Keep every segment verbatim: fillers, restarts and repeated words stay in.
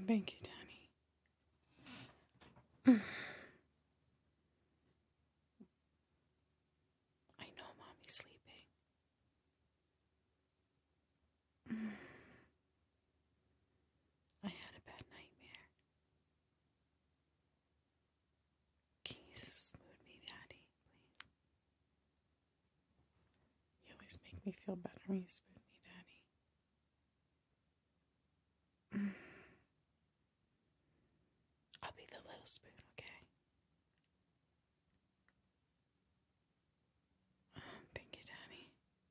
Thank you, Danny. I know Mommy's sleeping. I had a bad nightmare. Can you smooth me, Daddy, please? You always make me feel better when you smooth me, Daddy. I'll be the little spoon, okay? Thank you, Daddy.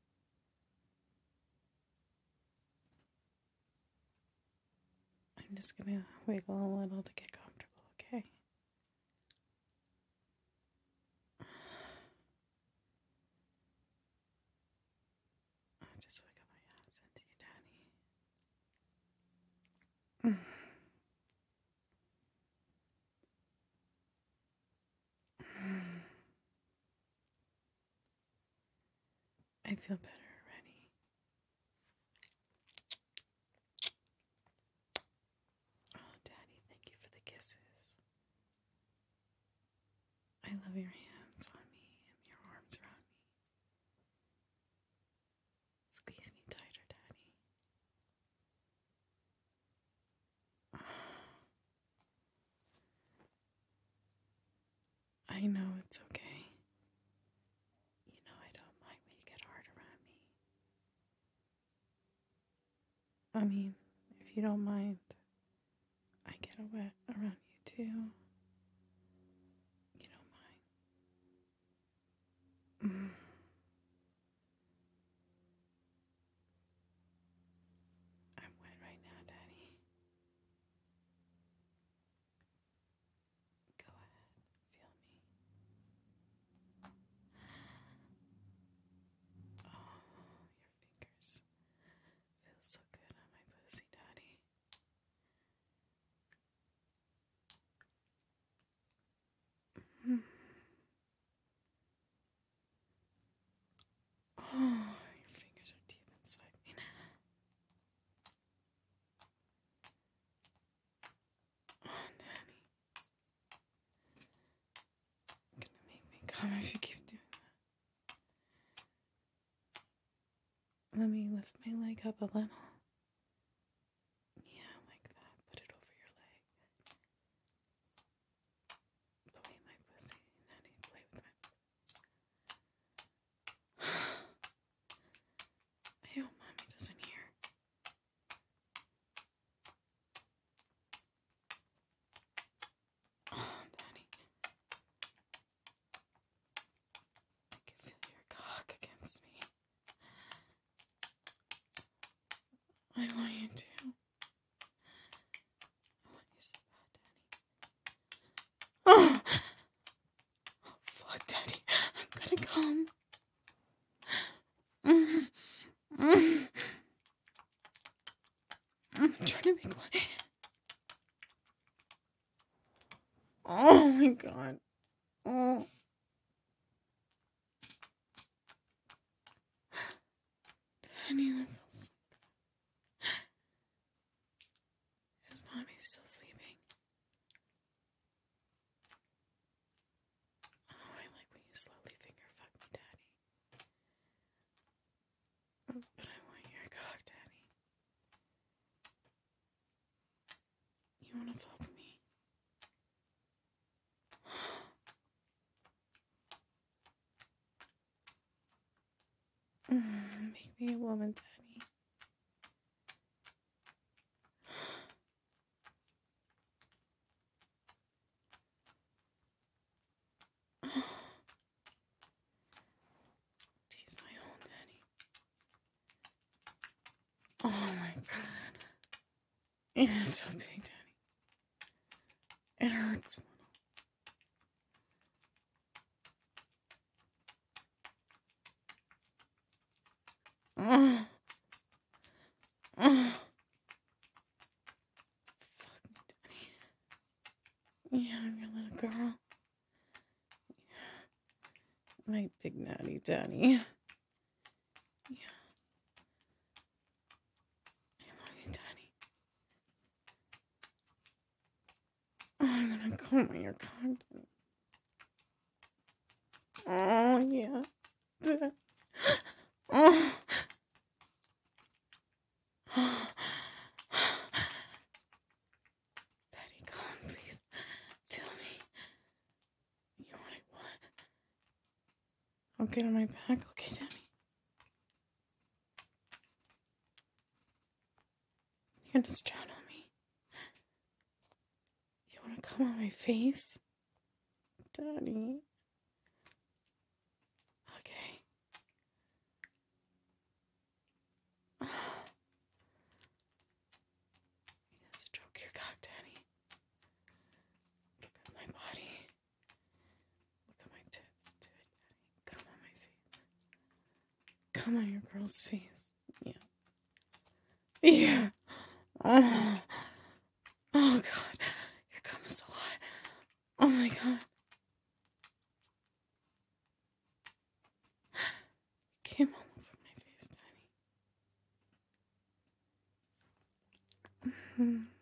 I'm just gonna wiggle a little to get comfortable, okay? I'll just wiggle my ass into you, Daddy. I feel better already. Oh, Daddy, thank you for the kisses. I love your hands on me and your arms around me. Squeeze me tighter, Daddy. I know it's okay. You know I don't mind when you get hard around me. I mean, if you don't mind, I get wet around you too. You don't mind. I'm wet right now, Daddy. Go ahead, feel me. Oh, your fingers feel so good on my pussy, Daddy. Oh, your fingers are deep inside me now. Oh, Daddy. You're gonna make me come if you keep doing that. Let me lift my leg up a little. Yeah, like that. Put it over your leg. Play my pussy, Daddy. Play with my I hope Mommy doesn't hear. Oh, Daddy. I can feel your cock against me. I want you to. I want you so bad, Daddy. Oh, oh fuck, Daddy. I'm gonna come. Mm. Mm. I'm trying to be quiet. Oh my god. Oh. Daddy, that feels so good. Is Mommy still sleeping? Oh, I like when you slowly finger fuck me, Daddy. But I want your cock, Daddy. You wanna fuck me? Mm, make me a woman, Daddy. He's my own Daddy. Oh my god. It's so big, Daddy. It hurts a little. Oh. Oh. Fuck me, Daddy. Yeah, I'm your little girl. My big natty Daddy. Yeah. I love you, Daddy. Come on, your cock. Oh, yeah. Oh. Daddy, come on, please. Feel me. You want it what? I'll get on my back. Okay, Daddy. You're gonna straddle me. You wanna come on my face? Daddy. Okay. Yes, stroke your cock, Daddy. Look at my body. Look at my tits. Do it, Daddy. Come on my face. Come on your girl's face. Yeah. Yeah. Oh. Oh, God. Your cum is so hot. Oh, my God. Came all over my face, Daddy. Mm-hmm.